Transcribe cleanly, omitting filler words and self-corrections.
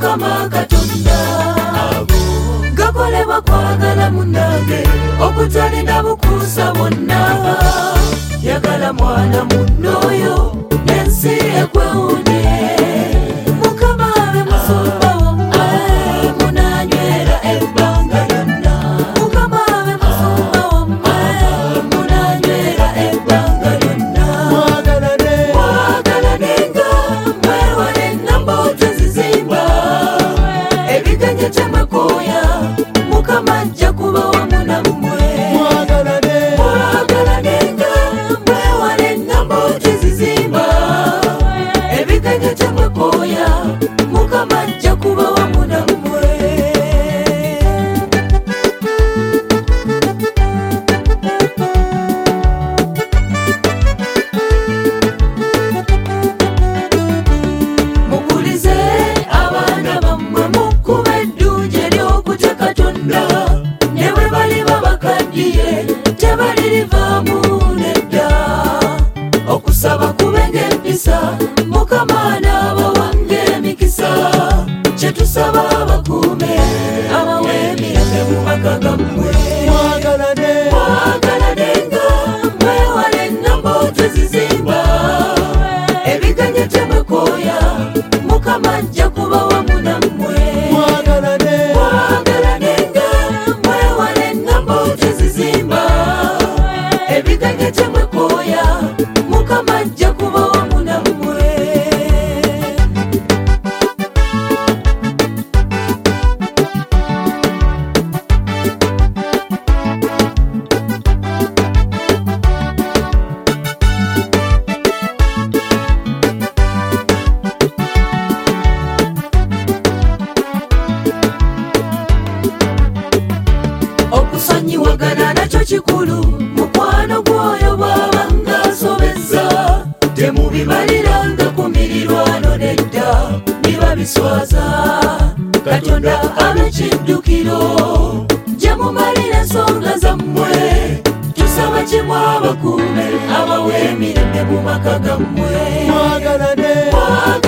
Mukama Katonda gakolebwa kwagala munange okutalina bukuusa bwonna yagala mwana munnoyo n'ensi ekwewunye Mukama abe musumba wammwe munanywera ebbanga lyonna Mukama abe musumba wammwe munanywera ebbanga lyonna mwagalanenga mwewale engambo tezizimba ebigenge temwekoya Mukama ajja kuba wamu nammwe mwagalanenga mwewale engambo tezizimba ebigenge temwekoya Mukama ajja kuba wamu nammwe mukulize abaana bammwe mukube edduje ly'okutya Katonda ne bwe baliba bakaddiye tebalirivaamu nedda okusaba kube ng'empisa Mukama n'abawange emikisa kye tusaba abakuume abawe emirembe mu maka gammwe mwagalanenga mwewale engambo tezizimba ebigenge temwekoya Mukama ajja kuba wamu nammwe mwagalanenga mwewale engambo tezizimba ebigenge temwekoya Mukama ajja kuba wamu nammwe okusonyiwagana nakyo kikulu mukwano gwoyo bw'abanga asobezza temubibaliranga ku mirirwano nedda biba biswaza Katonda abe kiddukiro gye mumalira ensonga zammwe tusaba kimu abakuume abawe emirembe mu maka gammwe